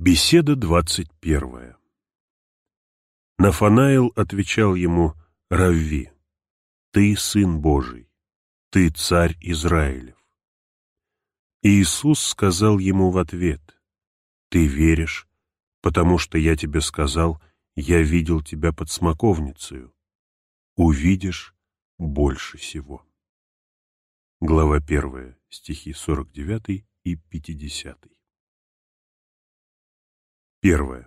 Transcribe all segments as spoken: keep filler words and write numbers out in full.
Беседа двадцать первая. Нафанаил отвечал ему: «Равви, ты Сын Божий, ты Царь Израилев». Иисус сказал ему в ответ: «Ты веришь, потому что я тебе сказал, я видел тебя под смоковницею. Увидишь больше сего». Глава первая, стихи сорок девятый и пятидесятый. Первое.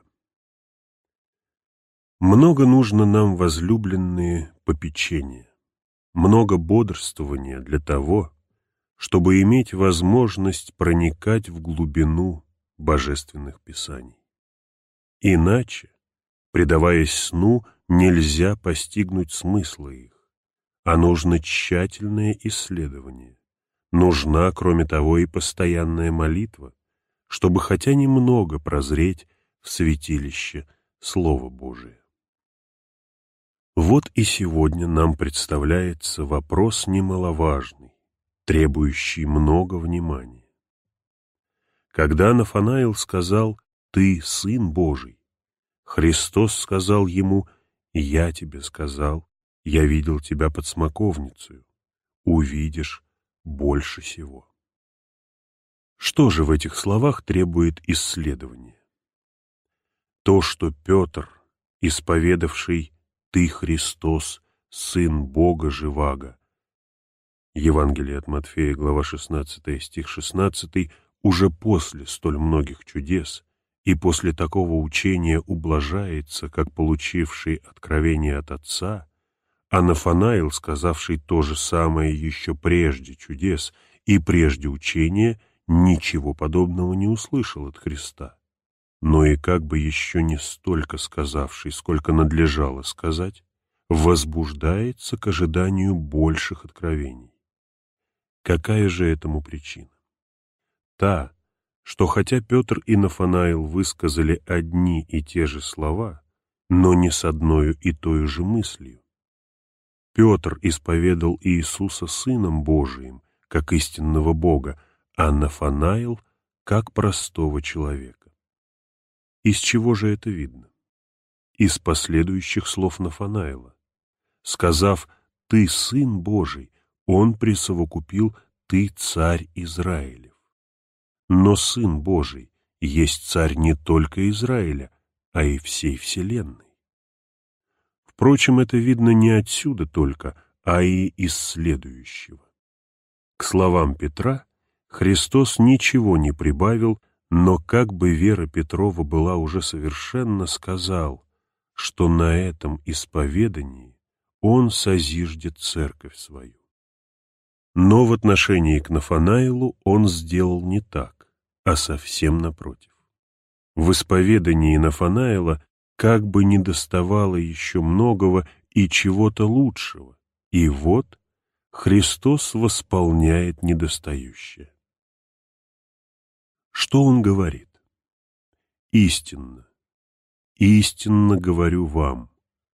Много нужно нам, возлюбленные, попечения, много бодрствования для того, чтобы иметь возможность проникать в глубину божественных писаний. Иначе, предаваясь сну, нельзя постигнуть смысла их, а нужно тщательное исследование. Нужна, кроме того, и постоянная молитва, чтобы хотя немного прозреть в святилище Слова Божия. Вот и сегодня нам представляется вопрос немаловажный, требующий много внимания. Когда Нафанаил сказал: «Ты Сын Божий», Христос сказал ему: «Я тебе сказал, я видел тебя под смоковницею, увидишь больше сего». Что же в этих словах требует исследования? То, что Петр, исповедавший «Ты Христос, Сын Бога живаго», Евангелие от Матфея, глава шестнадцатая, стих шестнадцатый, уже после столь многих чудес и после такого учения ублажается, как получивший откровение от Отца, а Нафанаил, сказавший то же самое еще прежде чудес и прежде учения, ничего подобного не услышал от Христа, но и как бы еще не столько сказавший, сколько надлежало сказать, возбуждается к ожиданию больших откровений. Какая же этому причина? Та, что хотя Петр и Нафанаил высказали одни и те же слова, но не с одною и той же мыслью. Петр исповедал Иисуса Сыном Божиим, как истинного Бога, а Нафанаил — как простого человека. Из чего же это видно? Из последующих слов Нафанаила. Сказав «Ты Сын Божий», он присовокупил «Ты Царь Израилев». Но Сын Божий есть Царь не только Израиля, а и всей вселенной. Впрочем, это видно не отсюда только, а и из следующего. К словам Петра Христос ничего не прибавил, но как бы вера Петрова была уже совершенна, сказал, что на этом исповедании Он созиждет церковь свою. Но в отношении к Нафанаилу Он сделал не так, а совсем напротив. В исповедании Нафанаила как бы недоставало еще многого и чего-то лучшего, и вот Христос восполняет недостающее. Что Он говорит? Истинно, истинно говорю вам,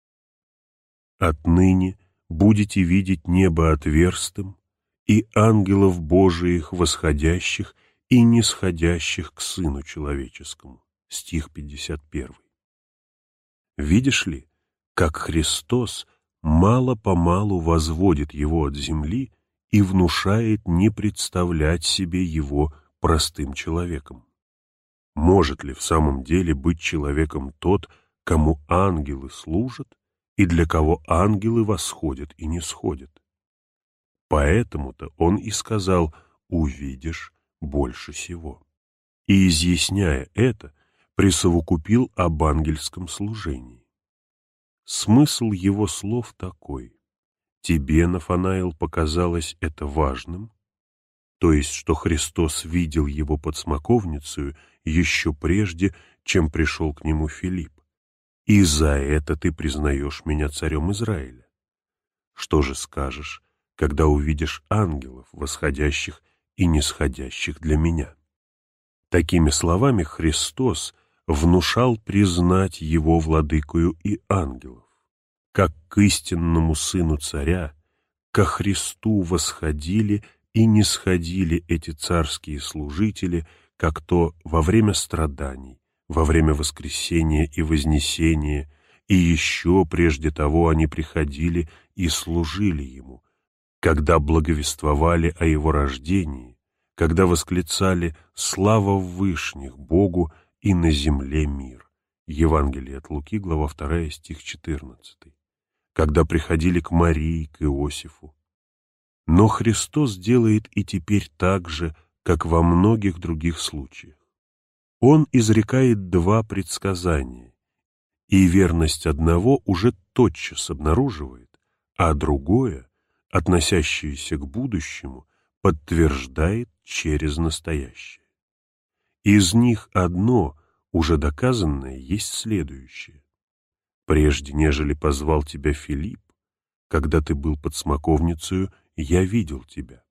отныне будете видеть небо отверстым и ангелов Божиих восходящих и нисходящих к Сыну Человеческому. Стих пятьдесят первый. Видишь ли, как Христос мало-помалу возводит его от земли и внушает не представлять себе его простым человеком. Может ли в самом деле быть человеком тот, кому ангелы служат и для кого ангелы восходят и нисходят? Поэтому-то он и сказал «увидишь больше сего». И, изъясняя это, присовокупил об ангельском служении. Смысл его слов такой: тебе, Нафанаил, показалось это важным, то есть, что Христос видел его под смоковницею еще прежде, чем пришел к нему Филипп, и за это ты признаешь меня царем Израиля. Что же скажешь, когда увидишь ангелов, восходящих и нисходящих для меня? Такими словами Христос внушал признать его владыкою и ангелов, как к истинному Сыну Царя, ко Христу восходили и нисходили эти царские служители, как то во время страданий, во время воскресения и вознесения, и еще прежде того они приходили и служили Ему, когда благовествовали о Его рождении, когда восклицали «Слава в вышних Богу и на земле мир». Евангелие от Луки, глава вторая, стих четырнадцатый. Когда приходили к Марии, к Иосифу. Но Христос делает и теперь так же, как во многих других случаях. Он изрекает два предсказания, и верность одного уже тотчас обнаруживает, а другое, относящееся к будущему, подтверждает через настоящее. Из них одно, уже доказанное, есть следующее. «Прежде, нежели позвал тебя Филипп, когда ты был под смоковницею, я видел тебя».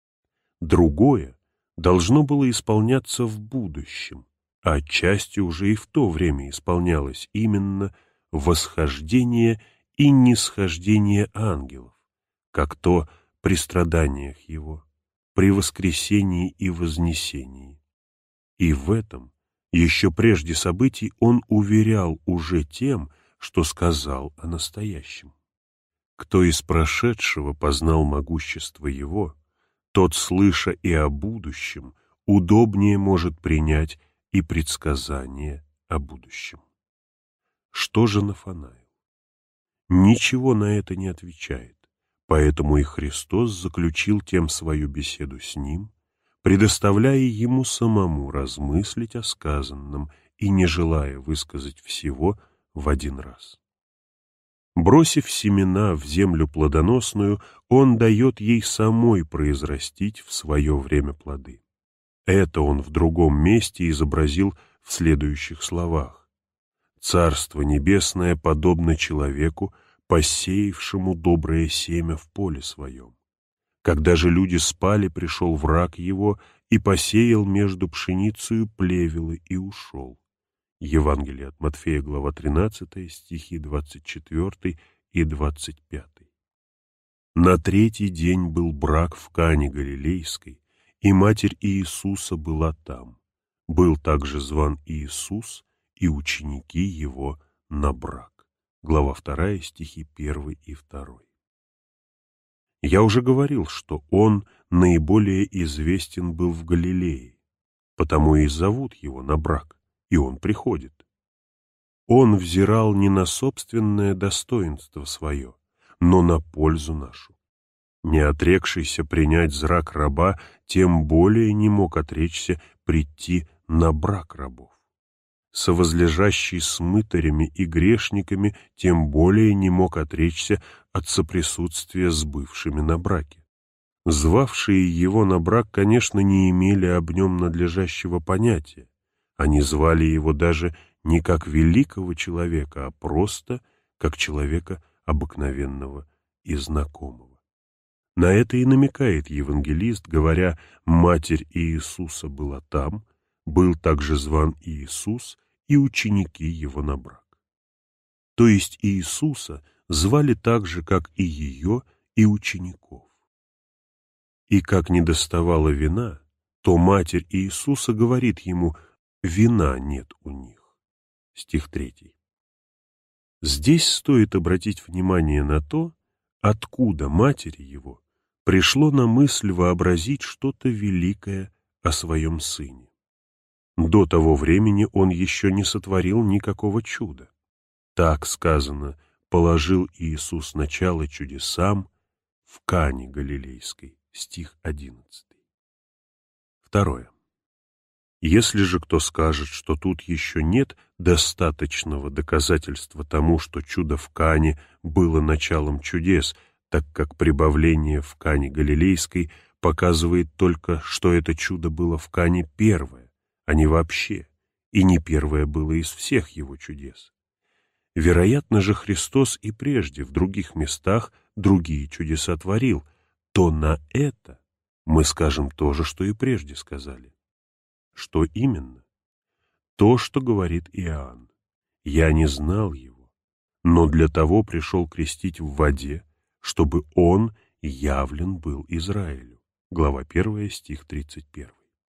Другое должно было исполняться в будущем, а отчасти уже и в то время исполнялось именно восхождение и нисхождение ангелов, как то при страданиях Его, при воскресении и вознесении. И в этом, еще прежде событий, Он уверял уже тем, что сказал о настоящем. Кто из прошедшего познал могущество Его, тот, слыша и о будущем, удобнее может принять и предсказание о будущем. Что же Нафанаил? Ничего на это не отвечает, поэтому и Христос заключил тем свою беседу с ним, предоставляя ему самому размыслить о сказанном и не желая высказать всего в один раз. Бросив семена в землю плодоносную, он дает ей самой произрастить в свое время плоды. Это он в другом месте изобразил в следующих словах. «Царство небесное подобно человеку, посеявшему доброе семя в поле своем. Когда же люди спали, пришел враг его и посеял между пшеницею плевелы и ушел». Евангелие от Матфея, глава тринадцатая, стихи двадцать четвёртый и двадцать пятый. На третий день был брак в Кане Галилейской, и матерь Иисуса была там. Был также зван Иисус и ученики его на брак. Глава вторая, стихи первый и второй. Я уже говорил, что он наиболее известен был в Галилее, потому и зовут его на брак, и он приходит. Он взирал не на собственное достоинство свое, но на пользу нашу. Не отрекшийся принять зрак раба, тем более не мог отречься прийти на брак рабов. Совозлежащий с мытарями и грешниками, тем более не мог отречься от соприсутствия с бывшими на браке. Звавшие его на брак, конечно, не имели об нем надлежащего понятия. Они звали его даже не как великого человека, а просто как человека обыкновенного и знакомого. На это и намекает евангелист, говоря: «Матерь Иисуса была там, был также зван Иисус и ученики его на брак». То есть Иисуса звали так же, как и ее, и учеников. И как недоставало вина, то матерь Иисуса говорит ему: «Вина нет у них». Стих третий. Здесь стоит обратить внимание на то, откуда матери его пришло на мысль вообразить что-то великое о своем сыне. До того времени он еще не сотворил никакого чуда. Так сказано: «Положил Иисус начало чудесам в Кане Галилейской». Стих одиннадцатый. Второе. Если же кто скажет, что тут еще нет достаточного доказательства тому, что чудо в Кане было началом чудес, так как прибавление в Кане Галилейской показывает только, что это чудо было в Кане первое, а не вообще, и не первое было из всех его чудес. Вероятно же, Христос и прежде в других местах другие чудеса творил, то на это мы скажем то же, что и прежде сказали. Что именно? То, что говорит Иоанн: «Я не знал его, но для того пришел крестить в воде, чтобы он явлен был Израилю». Глава первая, стих тридцать первый.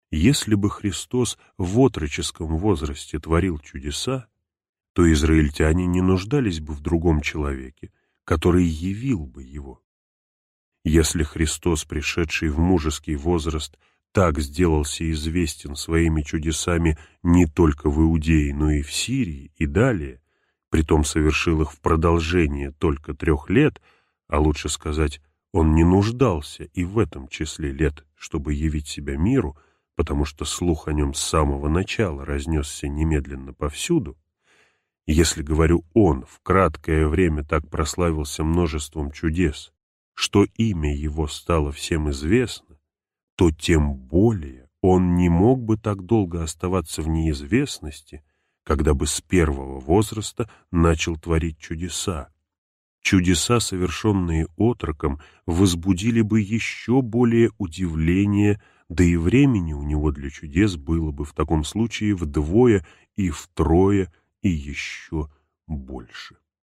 Если бы Христос в отроческом возрасте творил чудеса, то израильтяне не нуждались бы в другом человеке, который явил бы его. Если Христос, пришедший в мужеский возраст, так сделался известен своими чудесами не только в Иудее, но и в Сирии и далее, притом совершил их в продолжение только трех лет, а лучше сказать, он не нуждался и в этом числе лет, чтобы явить себя миру, потому что слух о нем с самого начала разнесся немедленно повсюду. Если, говорю, он в краткое время так прославился множеством чудес, что имя его стало всем известно, то тем более он не мог бы так долго оставаться в неизвестности, когда бы с первого возраста начал творить чудеса. Чудеса, совершенные отроком, возбудили бы еще более удивление, да и времени у него для чудес было бы в таком случае вдвое и втрое и еще больше.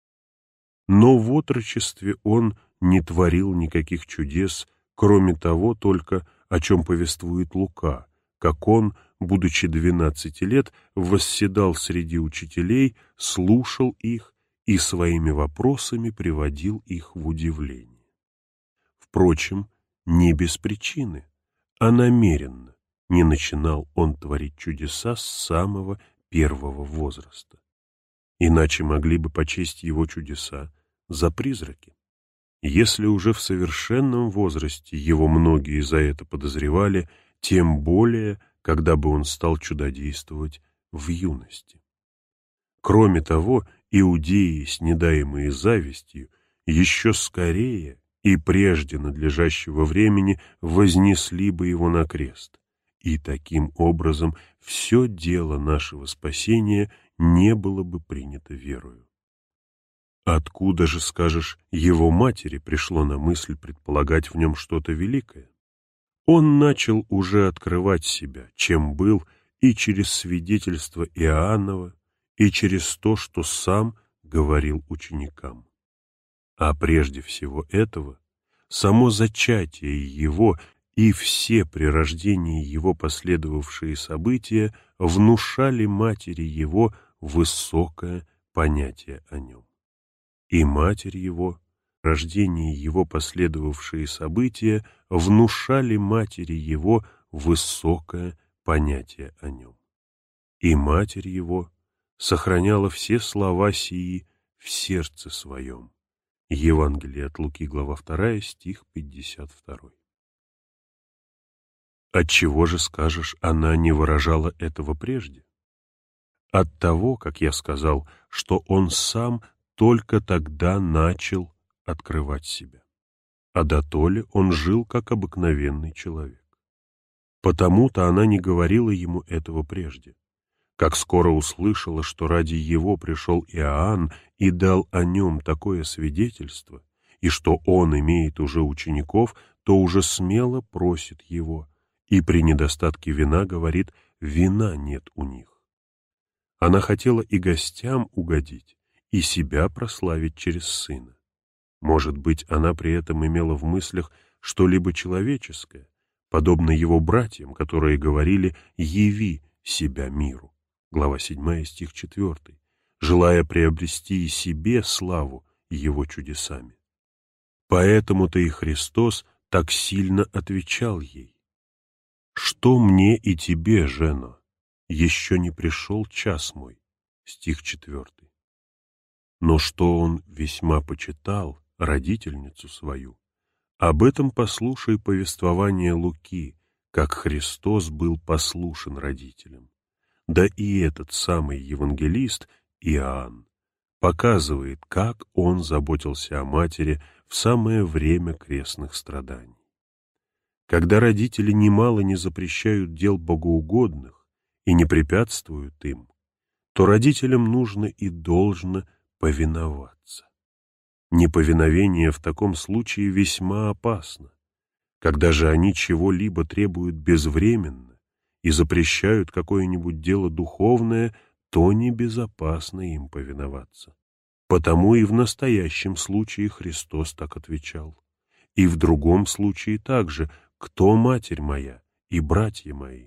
Но в отрочестве он не творил никаких чудес, кроме того только, о чем повествует Лука, как он, будучи двенадцати лет, восседал среди учителей, слушал их и своими вопросами приводил их в удивление. Впрочем, не без причины, а намеренно не начинал он творить чудеса с самого первого возраста. Иначе могли бы почесть его чудеса за призраки. Если уже в совершенном возрасте его многие за это подозревали, тем более, когда бы он стал чудодействовать в юности. Кроме того, иудеи, снедаемые завистью, еще скорее и прежде надлежащего времени вознесли бы его на крест, и таким образом все дело нашего спасения не было бы принято верою. Откуда же, скажешь, его матери пришло на мысль предполагать в нем что-то великое? Он начал уже открывать себя, чем был, и через свидетельство Иоаннова, и через то, что сам говорил ученикам. А прежде всего этого, само зачатие его и все при рождении его последовавшие события внушали матери его высокое понятие о нем. И матерь его, рождение его последовавшие события внушали матери его высокое понятие о нем. И матерь его сохраняла все слова сии в сердце своем. Евангелие от Луки, глава вторая, стих пятьдесят второй. Отчего же, скажешь, она не выражала этого прежде? От того, как я сказал, что он сам только тогда начал открывать себя, а дотоле он жил как обыкновенный человек. Потому-то она не говорила ему этого прежде. Как скоро услышала, что ради его пришел Иоанн и дал о нем такое свидетельство, и что он имеет уже учеников, то уже смело просит его, и при недостатке вина говорит: «Вина нет у них». Она хотела и гостям угодить, и себя прославить через сына. Может быть, она при этом имела в мыслях что-либо человеческое, подобно его братьям, которые говорили: «Яви себя миру». Глава седьмая, стих четвёртый, желая приобрести и себе славу его чудесами. Поэтому-то и Христос так сильно отвечал ей: «Что мне и тебе, жена? Еще не пришел час мой». Стих четвёртый. Но что он весьма почитал родительницу свою, об этом послушай повествование Луки, как Христос был послушен родителям. Да и этот самый евангелист Иоанн показывает, как он заботился о матери в самое время крестных страданий. Когда родители немало не запрещают дел богоугодных и не препятствуют им, то родителям нужно и должно повиноваться. Неповиновение в таком случае весьма опасно. Когда же они чего-либо требуют безвременно и запрещают какое-нибудь дело духовное, то небезопасно им повиноваться. Потому и в настоящем случае Христос так отвечал. И в другом случае также: «Кто матерь моя и братья мои?»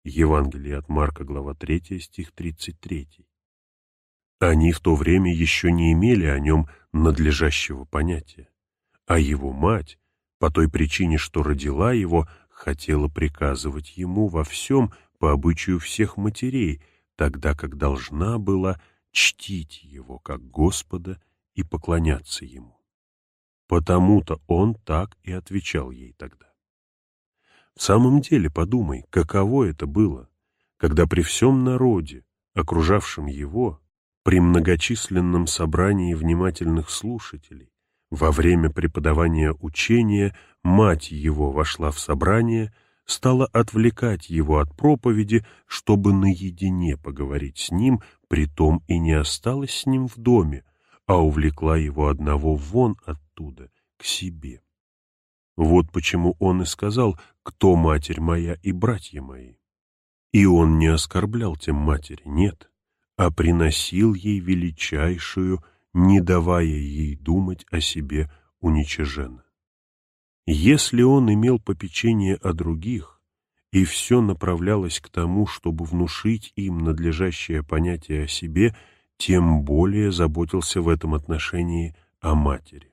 Евангелие от Марка, глава третья, стих тридцать третий. Они в то время еще не имели о нем надлежащего понятия, а его мать, по той причине, что родила его, хотела приказывать ему во всем по обычаю всех матерей, тогда как должна была чтить его как Господа и поклоняться ему. Потому-то он так и отвечал ей тогда. В самом деле, подумай, каково это было, когда при всем народе, окружавшем его, при многочисленном собрании внимательных слушателей, во время преподавания учения, мать его вошла в собрание, стала отвлекать его от проповеди, чтобы наедине поговорить с ним, притом и не осталась с ним в доме, а увлекла его одного вон оттуда, к себе. Вот почему он и сказал: «Кто матерь моя и братья мои?» И он не оскорблял тем матери, нет, а приносил ей величайшую, не давая ей думать о себе уничиженно. Если он имел попечение о других, и все направлялось к тому, чтобы внушить им надлежащее понятие о себе, тем более заботился в этом отношении о матери.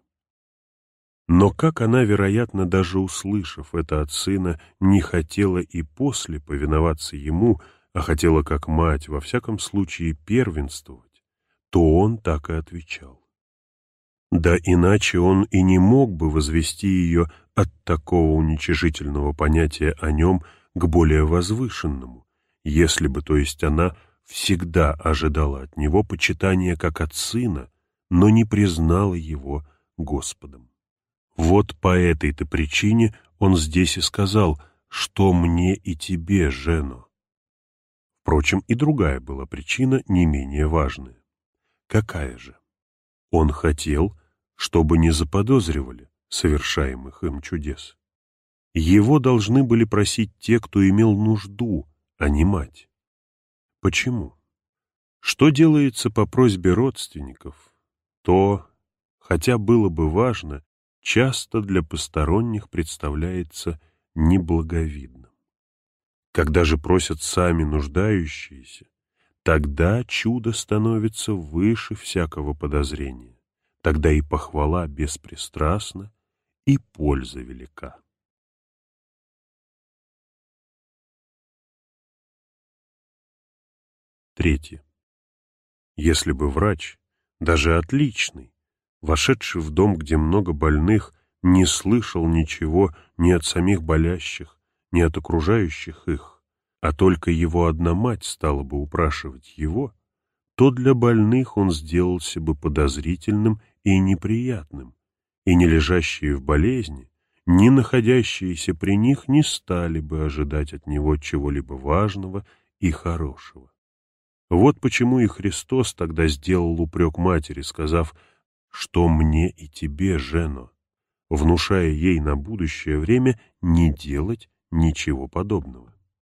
Но как она, вероятно, даже услышав это от сына, не хотела и после повиноваться ему, а хотела как мать во всяком случае первенствовать, то он так и отвечал. Да иначе он и не мог бы возвести ее от такого уничижительного понятия о нем к более возвышенному, если бы, то есть она, всегда ожидала от него почитания как от сына, но не признала его Господом. Вот по этой-то причине он здесь и сказал: «Что мне и тебе, жено?» Впрочем, и другая была причина, не менее важная. Какая же? Он хотел, чтобы не заподозривали совершаемых им чудес. Его должны были просить те, кто имел нужду, а не мать. Почему? Что делается по просьбе родственников, то, хотя было бы важно, часто для посторонних представляется неблаговидным. Когда же просят сами нуждающиеся, тогда чудо становится выше всякого подозрения, тогда и похвала беспристрастна, и польза велика. Третье. Если бы врач, даже отличный, вошедший в дом, где много больных, не слышал ничего ни от самих болящих, ни от окружающих их, а только его одна мать стала бы упрашивать его, то для больных он сделался бы подозрительным и неприятным, и не лежащие в болезни, ни находящиеся при них не стали бы ожидать от него чего-либо важного и хорошего. Вот почему и Христос тогда сделал упрек матери, сказав: «Что мне и тебе, жено», внушая ей на будущее время не делать ничего подобного.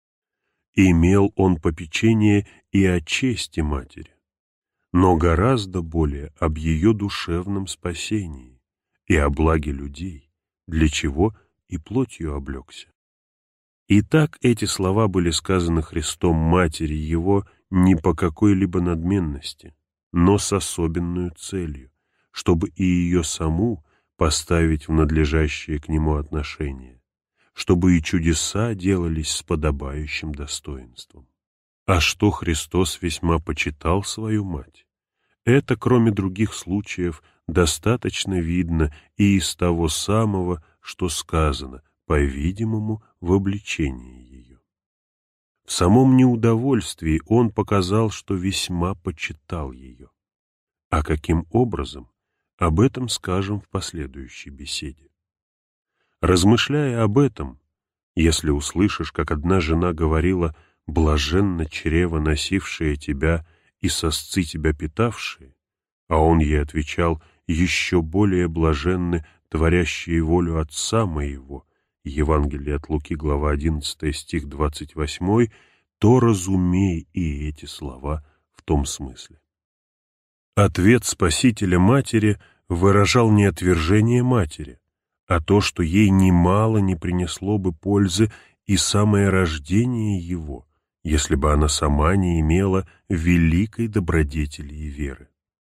Имел он попечение и о чести матери, но гораздо более об ее душевном спасении и о благе людей, для чего и плотью облегся. Итак, эти слова были сказаны Христом матери его не по какой-либо надменности, но с особенную целью, чтобы и ее саму поставить в надлежащее к нему отношение, чтобы и чудеса делались с подобающим достоинством. А что Христос весьма почитал свою мать, это, кроме других случаев, достаточно видно и из того самого, что сказано, по-видимому, в обличении ее. В самом неудовольствии он показал, что весьма почитал ее. А каким образом, об этом скажем в последующей беседе. Размышляя об этом, если услышишь, как одна жена говорила: «Блаженно чрево, носившее тебя, и сосцы тебя питавшие», а он ей отвечал: «Еще более блаженны, творящие волю Отца моего», Евангелие от Луки, глава одиннадцатая, стих двадцать восьмой, то разумей и эти слова в том смысле. Ответ Спасителя матери выражал не отвержение матери, а то, что ей немало не принесло бы пользы и самое рождение его, если бы она сама не имела великой добродетели и веры.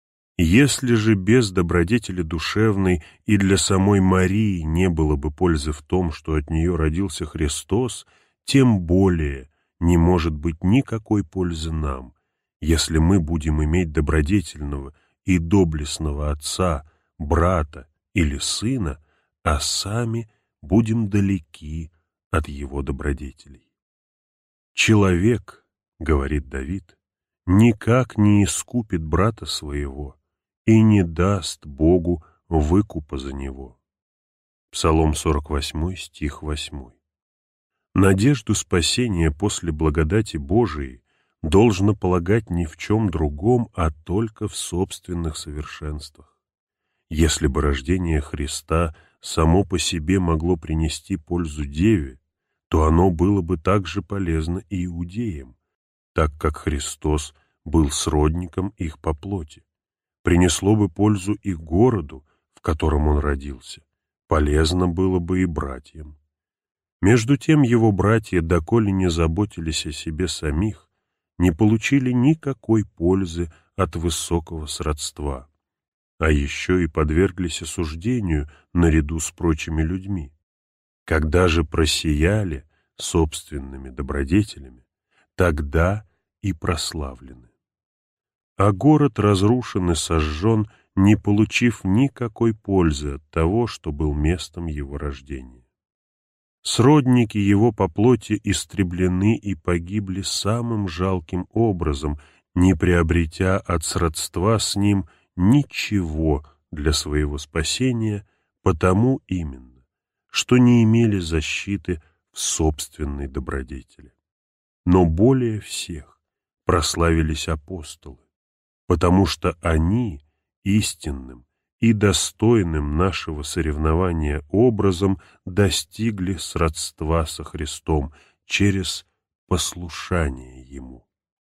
Если же без добродетели душевной и для самой Марии не было бы пользы в том, что от нее родился Христос, тем более не может быть никакой пользы нам, если мы будем иметь добродетельного и доблестного отца, брата или сына, а сами будем далеки от его добродетелей. «Человек, — говорит Давид, — никак не искупит брата своего и не даст Богу выкупа за него». Псалом сорок восьмой, стих восьмой. Надежду спасения после благодати Божией должно полагать ни в чем другом, а только в собственных совершенствах. Если бы рождение Христа само по себе могло принести пользу Деве, то оно было бы также полезно и иудеям, так как Христос был сродником их по плоти. Принесло бы пользу и городу, в котором он родился, полезно было бы и братьям. Между тем его братья, доколе не заботились о себе самих, не получили никакой пользы от высокого сродства, а еще и подверглись осуждению наряду с прочими людьми. Когда же просияли собственными добродетелями, тогда и прославлены. А город разрушен и сожжен, не получив никакой пользы от того, что был местом его рождения. Сродники его по плоти истреблены и погибли самым жалким образом, не приобретя от сродства с ним ничего для своего спасения, потому именно, что не имели защиты в собственной добродетели. Но более всех прославились апостолы, потому что они истинным и достойным нашего соревнования образом достигли сродства со Христом через послушание Ему.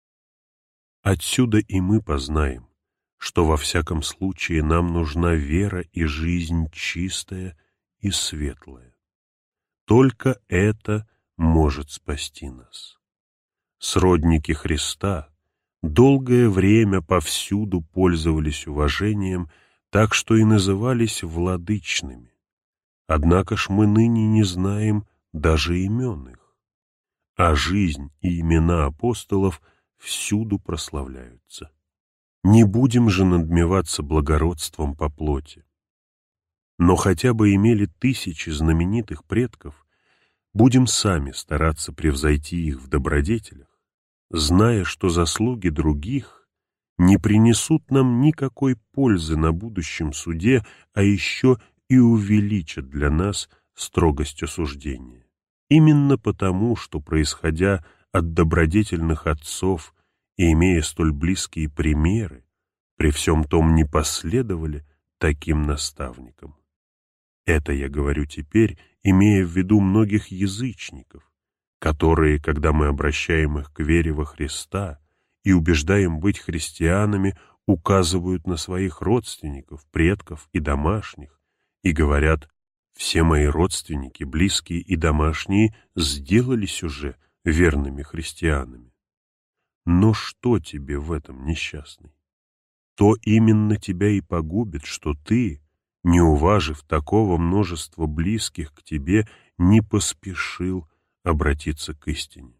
Отсюда и мы познаем, что во всяком случае нам нужна вера и жизнь чистая и светлая. Только это может спасти нас. Сродники Христа долгое время повсюду пользовались уважением, так что и назывались владычными. Однако ж мы ныне не знаем даже имен их, а жизнь и имена апостолов всюду прославляются. Не будем же надмеваться благородством по плоти. Но хотя бы имели тысячи знаменитых предков, будем сами стараться превзойти их в добродетелях, зная, что заслуги других не принесут нам никакой пользы на будущем суде, а еще и увеличат для нас строгость осуждения. Именно потому, что, происходя от добродетельных отцов и имея столь близкие примеры, при всем том не последовали таким наставникам. Это я говорю теперь, имея в виду многих язычников, которые, когда мы обращаем их к вере во Христа и убеждаем быть христианами, указывают на своих родственников, предков и домашних и говорят: «Все мои родственники, близкие и домашние сделались уже верными христианами». Но что тебе в этом, несчастный? То именно тебя и погубит, что ты, не уважив такого множества близких к тебе, не поспешил обратиться к истине.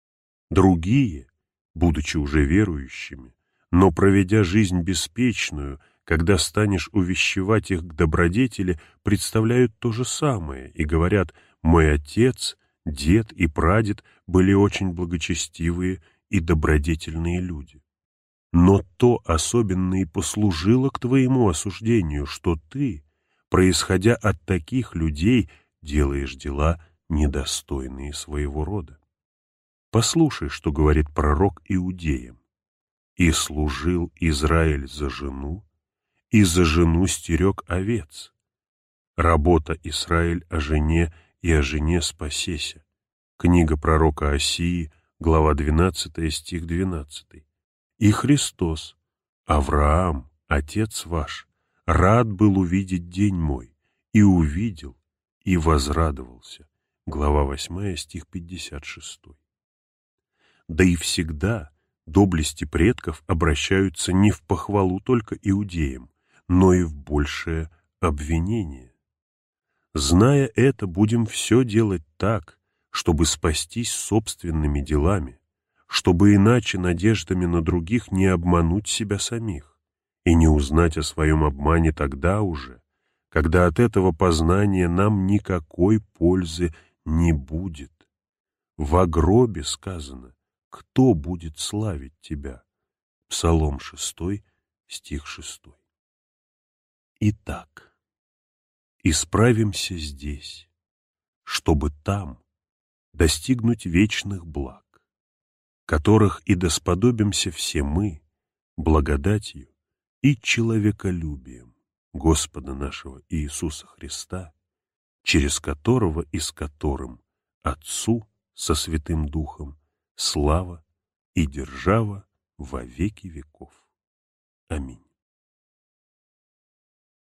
Другие, будучи уже верующими, но проведя жизнь беспечную, когда станешь увещевать их к добродетели, представляют то же самое и говорят: «Мой отец, дед и прадед были очень благочестивые и добродетельные люди». Но то особенно и послужило к твоему осуждению, что ты, происходя от таких людей, делаешь дела, недостойные своего рода. Послушай, что говорит пророк иудеям: «И служил Израиль за жену, и за жену стерег овец. Работа Израиль о жене, и о жене спасеся». Книга пророка Осии, глава двенадцатая, стих двенадцатый. И Христос: «Авраам, отец ваш, рад был увидеть день мой, и увидел, и возрадовался». Глава восьмая, стих пятьдесят шестой. да и всегда доблести предков обращаются не в похвалу только иудеям, но и в большее обвинение. Зная это, будем все делать так, чтобы спастись собственными делами, чтобы иначе надеждами на других не обмануть себя самих и не узнать о своем обмане тогда уже, когда от этого познания нам никакой пользы не будет. Во гробе сказано: «Кто будет славить тебя?» Псалом шестой, стих шестой. Итак, исправимся здесь, чтобы там достигнуть вечных благ, которых и досподобимся все мы благодатью и человеколюбием Господа нашего Иисуса Христа, через которого и с которым Отцу со Святым Духом слава и держава во веки веков. Аминь.